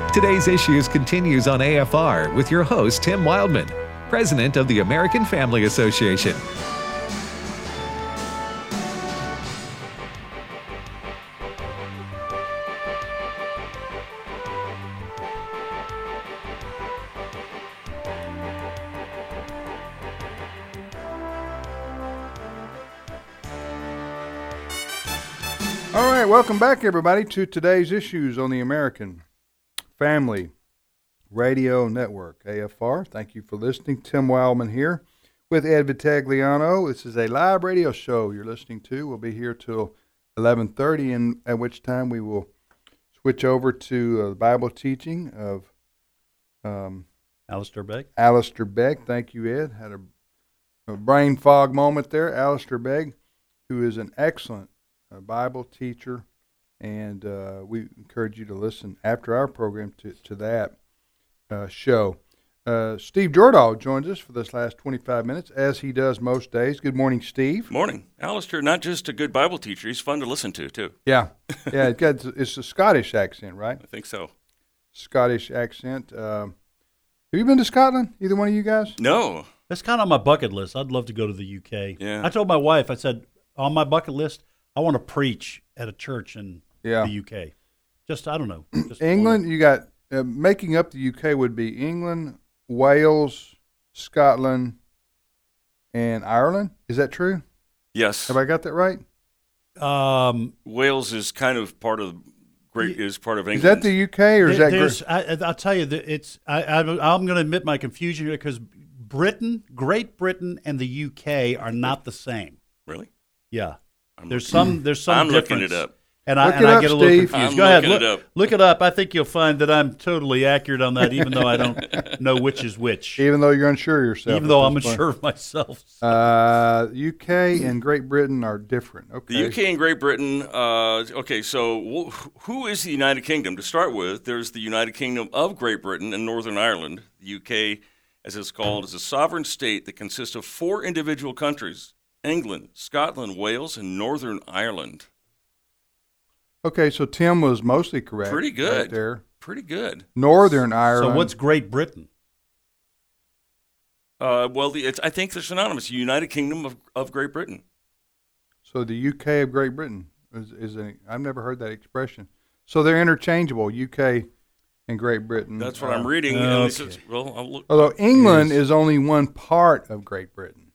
Today's Issues continues on AFR with your host, Tim Wildman, President of the American Family Association. All right, welcome back, everybody, to today's Issues on the American Family Radio Network, AFR. Thank you for listening. Tim Wildman here with Ed Vitagliano. This is a live radio show you're listening to. We'll be here till 11:30, and at which time we will switch over to the Bible teaching of Alistair Begg. Alistair Begg. Thank you, Ed. Had a brain fog moment there. Alistair Begg, who is an excellent Bible teacher, and we encourage you to listen after our program to that show. Steve Jordahl joins us for this last 25 minutes, as he does most days. Good morning, Steve. Morning. Alistair, not just a good Bible teacher, he's fun to listen to, too. Yeah. It's a Scottish accent, right? I think so. Scottish accent. Have you been to Scotland, either one of you guys? No. That's kind of on my bucket list. I'd love to go to the UK. Yeah. I told my wife, I said, on my bucket list, I want to preach at a church in the UK. Just, I don't know. Just England, you got, making up the UK would be England, Wales, Scotland, and Ireland. Is that true? Yes. Have I got that right? Wales is kind of part of England. Is that the UK or is that? I'll tell you that it's. I'm going to admit my confusion here because Great Britain, and the UK are not the same. Really? Yeah. There's some I'm difference. looking it up. And I get a little Steve. confused. I'm Go ahead, looking it up. look it up. I think you'll find that I'm totally accurate on that, even though I don't know which is which. Even though you're unsure of yourself. Even though I'm unsure of myself. UK and Great Britain are different. Okay. The UK and Great Britain, okay, so who is the United Kingdom? To start with, there's the United Kingdom of Great Britain and Northern Ireland. The UK, as it's called, is a sovereign state that consists of 4 individual countries: England, Scotland, Wales, and Northern Ireland. Okay, so Tim was mostly correct. Pretty good. Right there. Pretty good. Northern Ireland. So what's Great Britain? I think they're synonymous. United Kingdom of Great Britain. So the UK of Great Britain I've never heard that expression. So they're interchangeable, UK and Great Britain. That's what I'm reading. Okay. I'll look. Although England is only one part of Great Britain.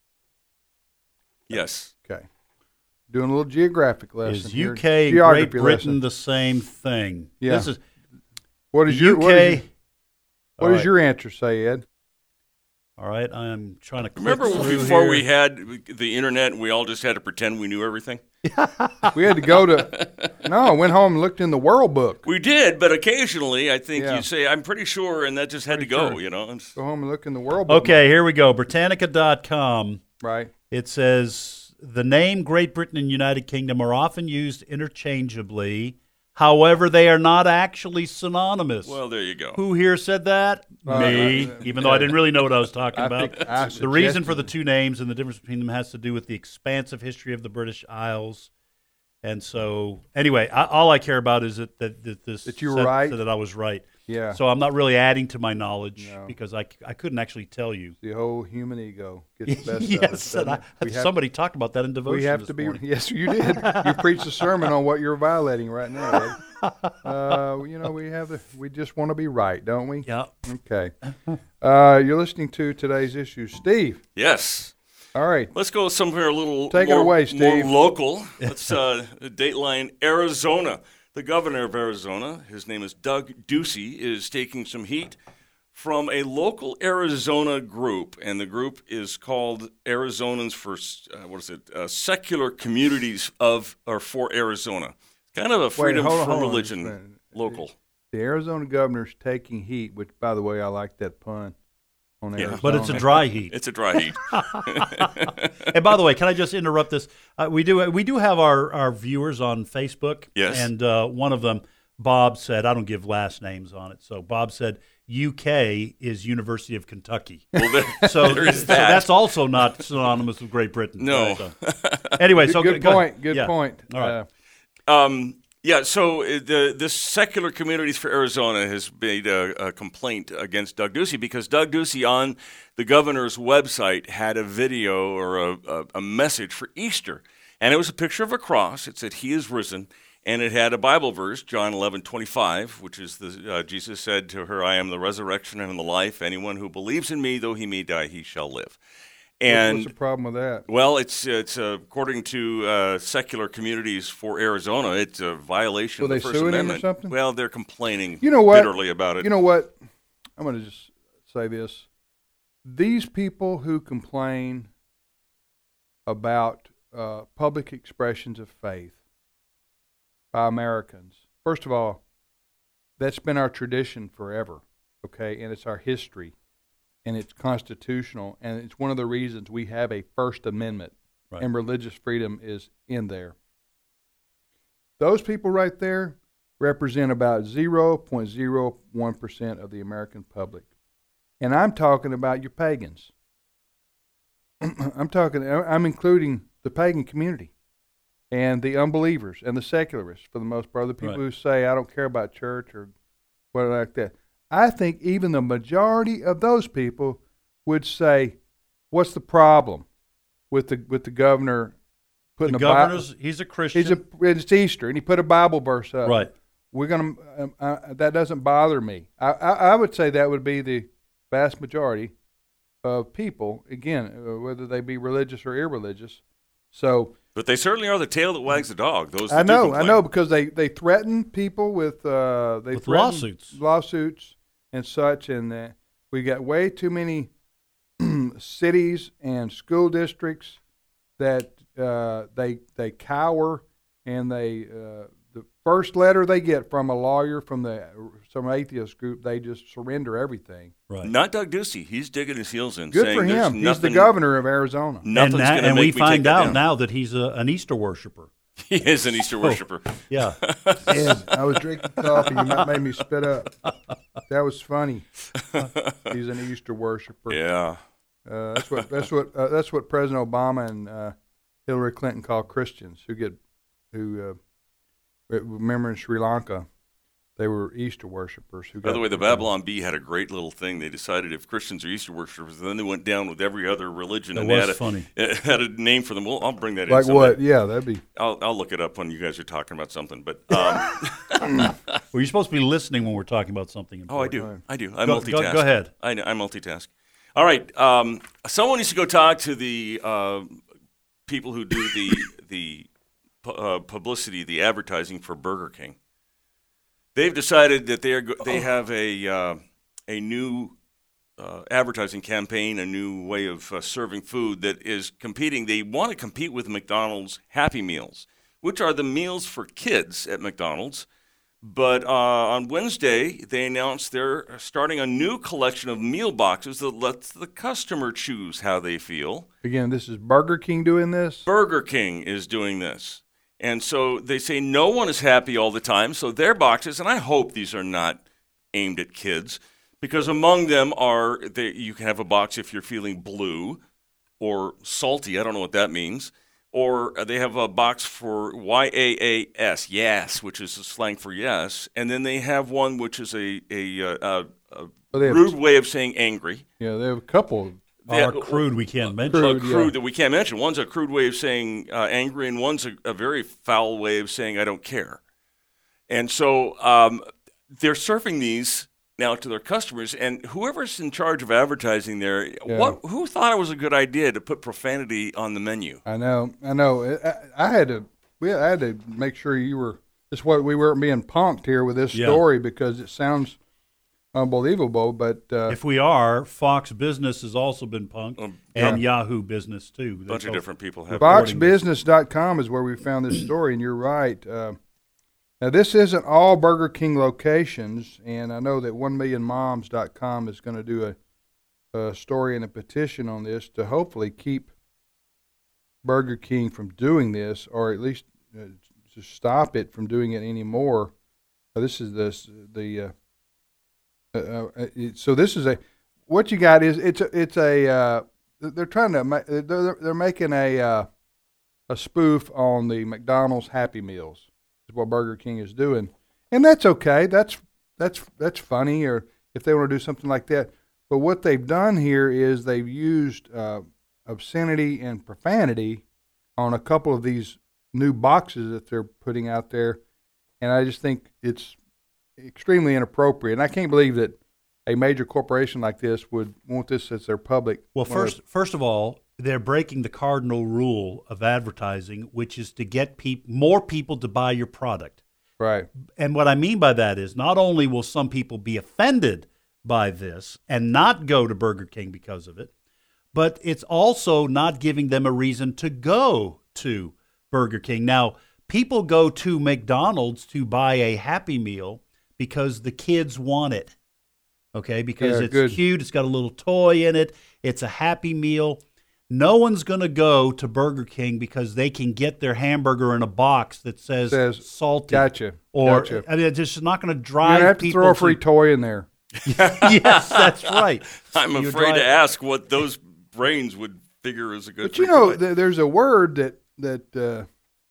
Yes. Okay. Doing a little geographic lesson Is here. UK and Geography Great Britain lesson. the same thing? Yeah. This is What is UK. What does your answer say, Ed? All right, I'm trying to click Remember through before here. we had the internet and we all just had to pretend we knew everything? We had to go to. No, I went home and looked in the World Book. We did, but occasionally I think Yeah. you say, I'm pretty sure, and that just had to go, sure. you know. Go home and look in the World Book. Okay, here we go. Britannica.com. Right. It says the name Great Britain and United Kingdom are often used interchangeably. However, they are not actually synonymous. Well, there you go. Who here said that? Me, even though I didn't really know what I was talking about. The reason for the two names and the difference between them has to do with the expansive history of the British Isles. And so, anyway, all I care about is that you were right? that I was right. Yeah. So I'm not really adding to my knowledge because I couldn't actually tell you. The whole human ego gets the best of Yes, us. and somebody talked about that in devotion. We have this to be. morning. Yes, you did. You preached a sermon on what you're violating right now, Ed. We just want to be right, don't we? Yeah. Okay. You're listening to today's issue, Steve. Yes. All right. Let's go somewhere a little Take it more, away, Steve. more local. Let's Dateline Arizona. The governor of Arizona, his name is Doug Ducey, is taking some heat from a local Arizona group, and the group is called Arizonans for Secular Communities for Arizona. Kind of a freedom from religion local. The Arizona governor's taking heat, which, by the way, I like that pun on Arizona. But it's a dry heat. It's a dry heat. And by the way, can I just interrupt this? We do have our viewers on Facebook. Yes. And one of them, Bob, said, I don't give last names on it. So Bob said, UK is University of Kentucky. Well, So there is that. that's also not synonymous with Great Britain. No. So, anyway, so good go point. ahead. Good Yeah. point. All right. Yeah, so the Secular Communities for Arizona has made a complaint against Doug Ducey because Doug Ducey on the governor's website had a video or a message for Easter. And it was a picture of a cross. It said, "He is risen." And it had a Bible verse, John 11:25, which is Jesus said to her, "I am the resurrection and the life. Anyone who believes in me, though he may die, he shall live." And what's the problem with that? Well, it's according to Secular Communities for Arizona, it's a violation of the First Amendment. Or something? Well, they're complaining bitterly about it. You know what? I'm going to just say this. These people who complain about public expressions of faith by Americans, first of all, that's been our tradition forever, okay? And it's our history. And it's constitutional, and it's one of the reasons we have a First Amendment, right. And religious freedom is in there. Those people right there represent about 0.01% of the American public. And I'm talking about your pagans. I'm including the pagan community and the unbelievers and the secularists, for the most part, the people who say, I don't care about church or what like that. I think even the majority of those people would say, "What's the problem with the governor putting the governor's? He's a Christian. It's Easter, and he put a Bible verse up. Right. We're gonna. That doesn't bother me. I would say that would be the vast majority of people. Again, whether they be religious or irreligious. So. But they certainly are the tail that wags the dog. Those I know, because they threaten people with lawsuits and such, and we got way too many cities and school districts that they cower, and the first letter they get from a lawyer from some atheist group, they just surrender everything. Right. Not Doug Ducey. He's digging his heels in. Good for him. He's the governor of Arizona. And we find out now that he's an Easter worshiper. He is an Easter worshiper. Yeah. Ed, I was drinking coffee. You might made me spit up. That was funny. He's an Easter worshiper. Yeah. That's what President Obama and Hillary Clinton call Christians who remember in Sri Lanka. They were Easter worshipers. By the way, the Babylon Bee had a great little thing. They decided if Christians are Easter worshipers, then they went down with every other religion. That and was funny. Had a name for them. Well, I'll bring that in. Like what? Yeah, that'd be. I'll look it up when you guys are talking about something. But well, you're supposed to be listening when we're talking about something important. Oh, I do. I multitask. Go ahead. I multitask. All right. Someone needs to go talk to the people who do the publicity, the advertising for Burger King. They've decided that they have a new advertising campaign, a new way of serving food that is competing. They want to compete with McDonald's Happy Meals, which are the meals for kids at McDonald's. But on Wednesday, they announced they're starting a new collection of meal boxes that lets the customer choose how they feel. Again, this is Burger King doing this? Burger King is doing this. And so they say no one is happy all the time. So their boxes, and I hope these are not aimed at kids, because among them are, you can have a box if you're feeling blue or salty. I don't know what that means. Or they have a box for YAAS, yes, which is a slang for yes. And then they have one which is a rude way of saying angry. Yeah, they have a couple. Crude we can't mention. Crude that we can't mention. One's a crude way of saying angry, and one's a very foul way of saying I don't care. And so they're serving these now to their customers, and whoever's in charge of advertising there, who thought it was a good idea to put profanity on the menu? I know. I had to make sure we weren't being punked here with this story, because it sounds unbelievable, but if we are, Fox Business has also been punked, and Yahoo Business too. A bunch of different people have. FoxBusiness.com is where we found this story, and you're right. Now, this isn't all Burger King locations, and I know that 1millionmoms.com is going to do a story and a petition on this to hopefully keep Burger King from doing this, or at least to stop it from doing it anymore. This is so this is what you got is they're trying to they're making a spoof on the McDonald's Happy Meals. is what Burger King is doing, and that's okay. That's funny, or if they want to do something like that. But what they've done here is they've used obscenity and profanity on a couple of these new boxes that they're putting out there, and I just think it's extremely inappropriate. And I can't believe that a major corporation like this would want this as their public. Well, first of all, they're breaking the cardinal rule of advertising, which is to get more people to buy your product. Right. And what I mean by that is not only will some people be offended by this and not go to Burger King because of it, but it's also not giving them a reason to go to Burger King. Now, people go to McDonald's to buy a Happy Meal because the kids want it, okay? Because it's cute, it's got a little toy in it, it's a Happy Meal. No one's going to go to Burger King because they can get their hamburger in a box that says salty. Gotcha. I mean, it's just not going to drive people. You have to throw a free toy in there. Yes, that's right. I'm afraid to ask what those brains would figure is a good. But you know, there's a word that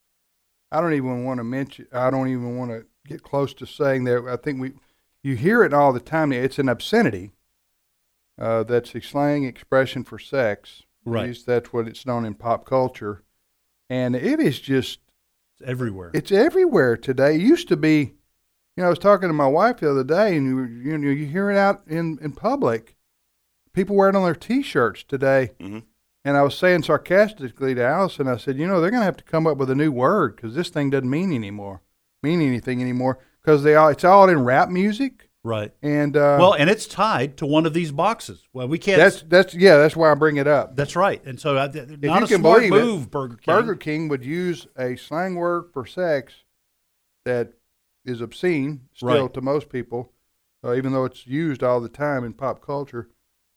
I don't even want to mention. I don't even want to get close to saying that. I think you hear it all the time. It's an obscenity. That's a slang expression for sex. Right. At least that's what it's known in pop culture, and it is just everywhere. It's everywhere today. It used to be. I was talking to my wife the other day, and you hear it out in public. People wear it on their T-shirts today. Mm-hmm. And I was saying sarcastically to Allison, I said, they're going to have to come up with a new word because this thing doesn't mean anything anymore because it's all in rap music. Right. And and it's tied to one of these boxes. Well, we can't. That's why I bring it up. That's right. And so not a smart move, Burger King. Burger King would use a slang word for sex that is obscene still to most people, even though it's used all the time in pop culture.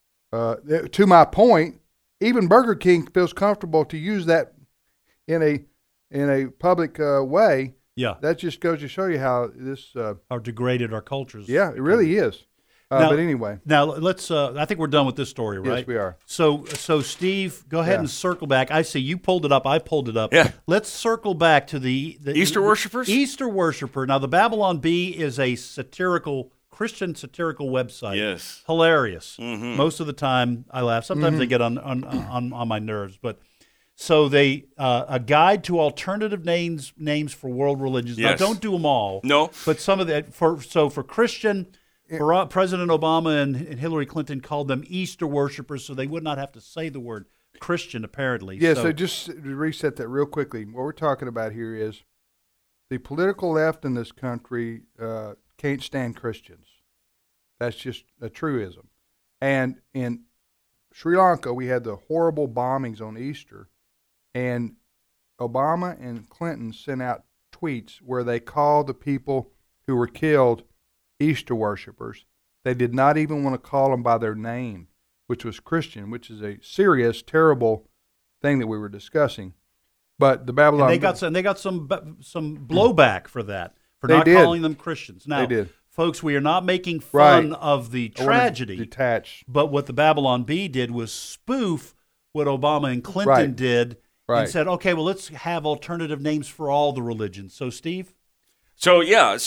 To my point, even Burger King feels comfortable to use that in a public way. Yeah, that just goes to show you how this how degraded our culture is. Yeah, it really is. But anyway, now let's. I think we're done with this story, right? Yes, we are. So Steve, go ahead and circle back. I see you pulled it up. I pulled it up. Yeah. Let's circle back to the Easter worshipers. Easter worshiper. Now, the Babylon Bee is a Christian satirical website. Yes. Hilarious. Mm-hmm. Most of the time, I laugh. Sometimes they get on my nerves, but. So they a guide to alternative names for world religions. Yes. Now, don't do them all. No. But some of that for Christian. President Obama and Hillary Clinton called them Easter worshipers, so they would not have to say the word Christian, apparently. Yeah, so just to reset that real quickly. What we're talking about here is the political left in this country can't stand Christians. That's just a truism. And in Sri Lanka, we had the horrible bombings on Easter, and Obama and Clinton sent out tweets where they called the people who were killed Easter worshipers. They did not even want to call them by their name, which was Christian, which is a serious, terrible thing that we were discussing. But the Babylon, and they got some blowback for that, for not calling them Christians. Now, they did. Folks, we are not making fun of the tragedy. Detached. But what the Babylon Bee did was spoof what Obama and Clinton did, and said, "Okay, well, let's have alternative names for all the religions." So, Steve. So what's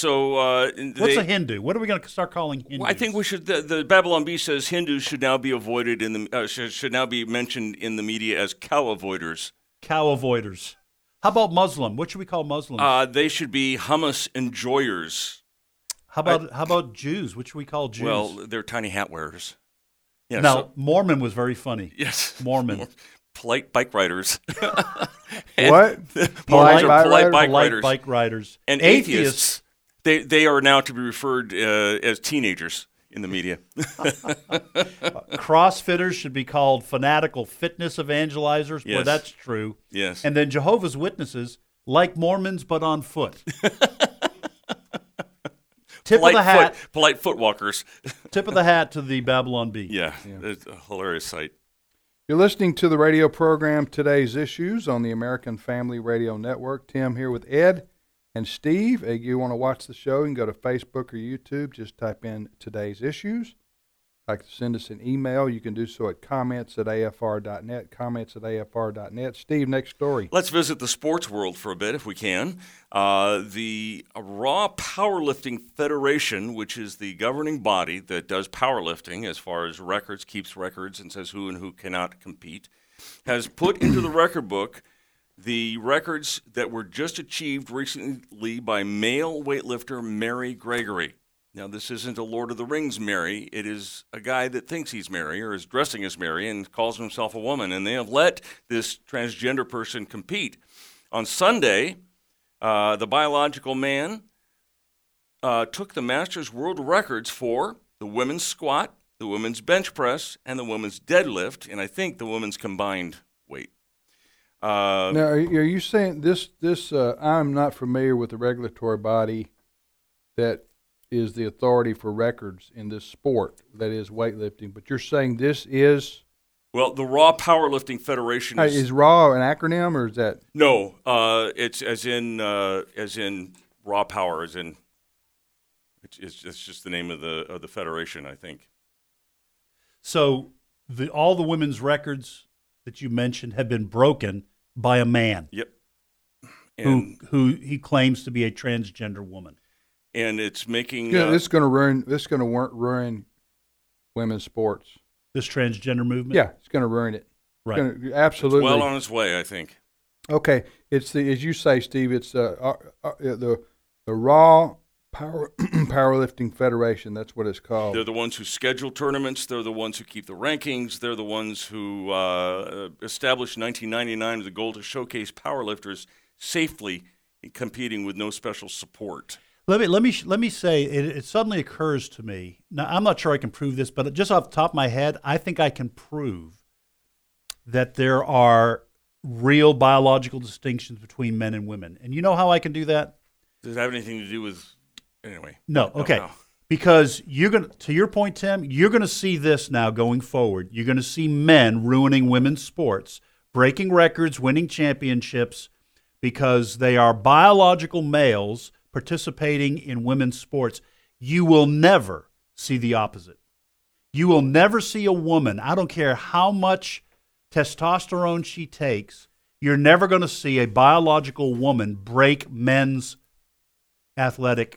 a Hindu? What are we going to start calling Hindus? Well, I think we should. The Babylon Bee says Hindus should now be avoided should now be mentioned in the media as cow avoiders. Cow avoiders. How about Muslim? What should we call Muslims? They should be hummus enjoyers. How about Jews? What should we call Jews? Well, they're tiny hat wearers. Yeah, now, Mormon was very funny. Yes, Mormon. Polite bike riders. What? Polite bike riders. And atheists, they are now to be referred as teenagers in the media. CrossFitters should be called fanatical fitness evangelizers. Yes. Well, that's true. Yes. And then Jehovah's Witnesses, like Mormons, but on foot. Tip of the hat. Polite foot walkers. Tip of the hat to the Babylon Bee. Yeah. It's a hilarious sight. You're listening to the radio program Today's Issues on the American Family Radio Network. Tim here with Ed and Steve. You want to watch the show, you can go to Facebook or YouTube. Just type in Today's Issues. like to send us an email, you can do so at comments@afr.net, comments@afr.net. Steve, next story. Let's visit the sports world for a bit, if we can. The Raw Powerlifting Federation, which is the governing body that does powerlifting as far as records, keeps records, and says who and who cannot compete, has put into the record book the records that were just achieved recently by male weightlifter Mary Gregory. Now, this isn't a Lord of the Rings Mary. It is a guy that thinks he's Mary or is dressing as Mary and calls himself a woman. And they have let this transgender person compete. On Sunday, the biological man took the Masters World Records for the women's squat, the women's bench press, and the women's deadlift, and I think the women's combined weight. Now, are you saying this? I'm not familiar with the regulatory body that is the authority for records in this sport, that is weightlifting. But you're saying this is? Well, the Raw Powerlifting Federation is RAW an acronym, or is that? No, it's as in raw power, as in it's just the name of the federation, I think. So all the women's records that you mentioned have been broken by a man. Yep. And who he claims to be a transgender woman. And it's making this is going to ruin women's sports. This transgender movement? Yeah, it's going to ruin it. Right. Absolutely. It's well on its way, I think. Okay, it's as you say, Steve. It's the Raw Powerlifting Federation. That's what it's called. They're the ones who schedule tournaments. They're the ones who keep the rankings. They're the ones who established in 1999 the goal to showcase powerlifters safely competing with no special support. Let me say it suddenly occurs to me. Now, I'm not sure I can prove this, but just off the top of my head, I think I can prove that there are real biological distinctions between men and women. And you know how I can do that? Does it have anything to do with anyway? No. Okay. No. Because to your point, Tim, you're going to see this now going forward. You're going to see men ruining women's sports, breaking records, winning championships because they are biological males participating in women's sports. You will never see the opposite. You will never see a woman, I don't care how much testosterone she takes, you're never going to see a biological woman break men's athletic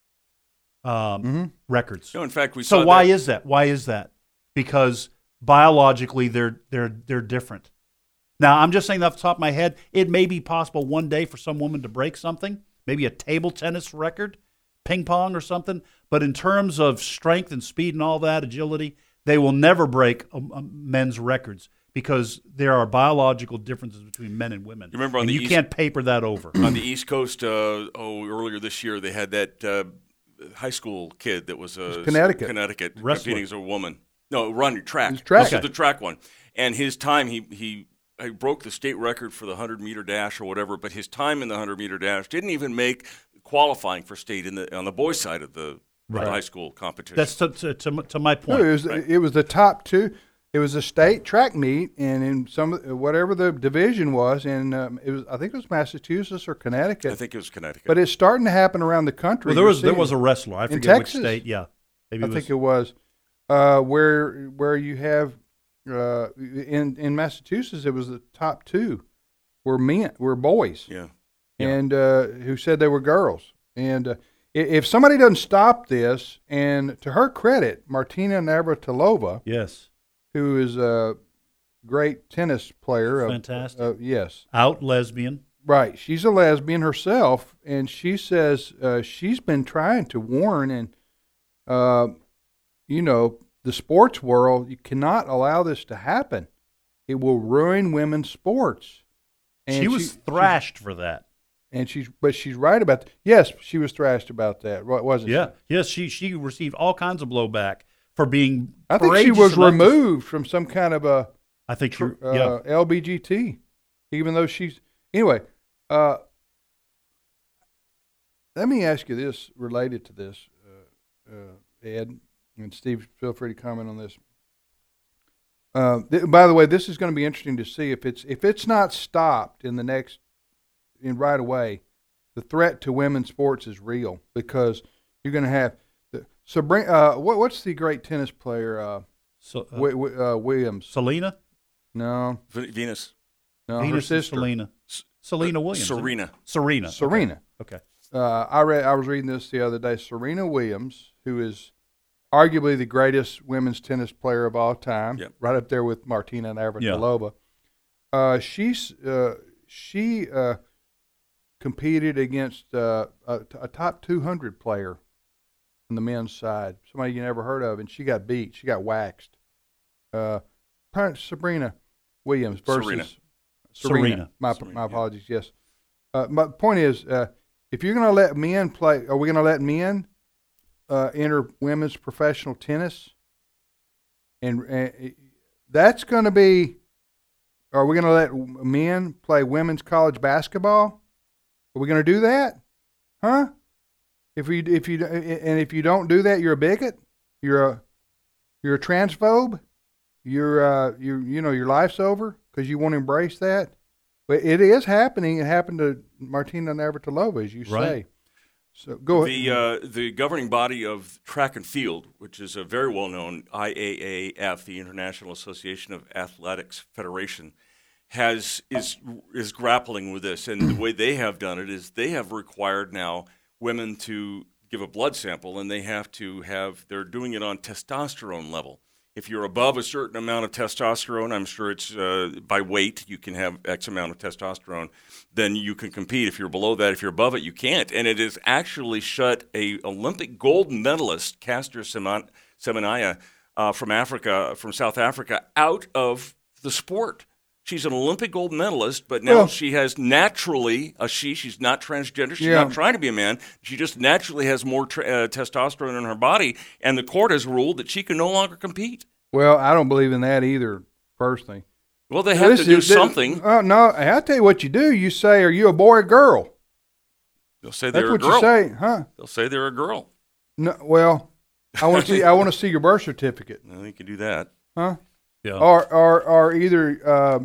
records. No, in fact, we saw that. Why is that? Why is that? Because biologically they're different. Now, I'm just saying off the top of my head, it may be possible one day for some woman to break something, maybe a table tennis record, ping pong or something, but in terms of strength and speed and all that, agility, they will never break men's records because there are biological differences between men and women. You remember you can't paper that over. On the East Coast, earlier this year, they had that high school kid that was Connecticut competing as a woman. No, track. Track. This is the track one. And his time, he broke the state record for the 100-meter dash or whatever, but his time in the 100-meter dash didn't even make qualifying for state on the boys' side of the high school competition. That's to my point. It was the top two. It was a state track meet, and in whatever the division was, and I think it was Massachusetts or Connecticut. I think it was Connecticut. But it's starting to happen around the country. Well, there was a wrestler. I forget which state. Yeah, I think it was where you have in Massachusetts. It was the top two were boys. Yeah. And who said they were girls. And if somebody doesn't stop this, and to her credit, Martina Navratilova, yes, who is a great tennis player. Fantastic. Yes. Out lesbian. Right. She's a lesbian herself, and she says she's been trying to warn, and, the sports world, you cannot allow this to happen. It will ruin women's sports. And she was thrashed for that. And she's right about that. Yes, she was thrashed about that, wasn't she? Yeah. Yes, she received all kinds of blowback for being. I think she was removed from some kind of a. I think LBGT, even though she's anyway. Let me ask you this related to this, Ed and Steve. Feel free to comment on this. By the way, this is going to be interesting to see if it's not stopped right away. The threat to women's sports is real because you're going to have Sabrina, what's the great tennis player? Williams. Selena? No. Venus. No, Venus her sister. Selena. Serena Williams. Serena. Serena. Okay. I was reading this the other day. Serena Williams, who is arguably the greatest women's tennis player of all time, right up there with Martina Navratilova. She competed against a top 200 player on the men's side, somebody you never heard of, and she got beat. She got waxed. Sabrina Williams versus Serena. My apologies. Yes. My point is, if you're going to let men play, are we going to let men enter women's professional tennis? And that's going to be. Are we going to let men play women's college basketball? Are we going to do that? Huh? If you don't do that, you're a bigot. You're a transphobe. Your life's over because you won't embrace that. But it is happening. It happened to Martina Navratilova, as you say. So go ahead. The governing body of track and field, which is a very well-known IAAF, the International Association of Athletics Federation, is grappling with this. And the way they have done it is they have required now women to give a blood sample, and they're doing it on testosterone level. If you're above a certain amount of testosterone, I'm sure it's by weight, you can have X amount of testosterone, then you can compete. If you're below that, if you're above it, you can't. And it has actually shut a Olympic gold medalist, Caster Semenya, from South Africa, out of the sport. She's an Olympic gold medalist, but now she has naturally she's not transgender. She's not trying to be a man. She just naturally has more testosterone in her body, and the court has ruled that she can no longer compete. Well, I don't believe in that either, personally. Well, they have to do something. No, I'll tell you what you do. You say, are you a boy or girl? They'll say they're a girl. That's what you say, huh? They'll say they're a girl. No, well, I want to see your birth certificate. No, you can do that. Huh? Yeah. Or either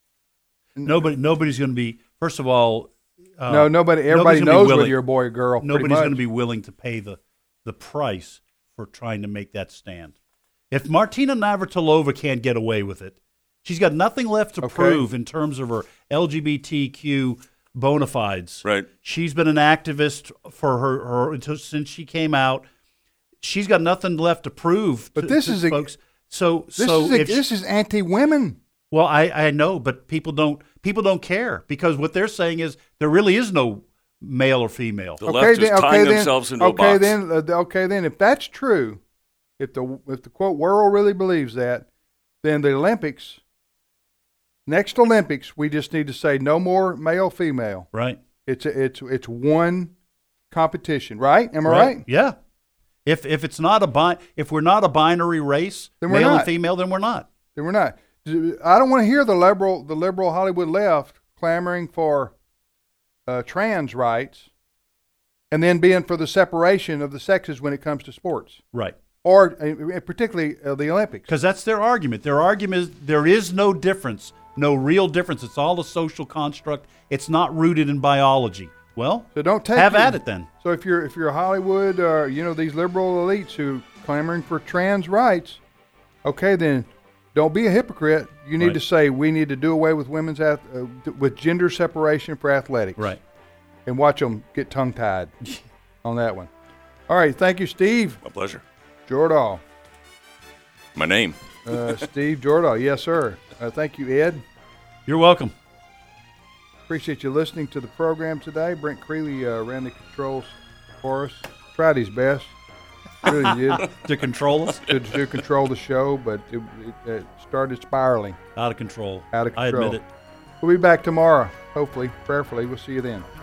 nobody's going to be. First of all, nobody. Everybody knows whether you're a boy or girl. Nobody's going to be willing to pay the price for trying to make that stand. If Martina Navratilova can't get away with it, she's got nothing left to prove in terms of her LGBTQ bona fides. Right. She's been an activist for her since she came out. She's got nothing left to prove. But this is folks. This is anti-women. Well, I know, but people don't care because what they're saying is there really is no male or female. The left is tying themselves into a box. Then, if that's true, if the quote world really believes that, then the Olympics, next Olympics, we just need to say no more male female. Right. It's one competition, right? Am I right? Yeah. If it's not if we're not a binary race, then male and female, then we're not. Then we're not. I don't want to hear the liberal Hollywood left clamoring for trans rights, and then being for the separation of the sexes when it comes to sports. Right. Or particularly the Olympics. Because that's their argument. Their argument is there is no difference, no real difference. It's all a social construct. It's not rooted in biology. Well, so don't have at it then. So if you're Hollywood, these liberal elites who clamoring for trans rights, okay, then don't be a hypocrite. You need to say we need to do away with with gender separation for athletics. Right. And watch them get tongue-tied on that one. All right, thank you, Steve. My pleasure. Jordahl. My name. Steve Jordahl. Yes, sir. Thank you, Ed. You're welcome. Appreciate you listening to the program today. Brent Creeley ran the controls for us. Tried his best. Really did. To control us? To control the show, but it started spiraling. Out of control. Out of control. I admit it. We'll be back tomorrow, hopefully, prayerfully. We'll see you then.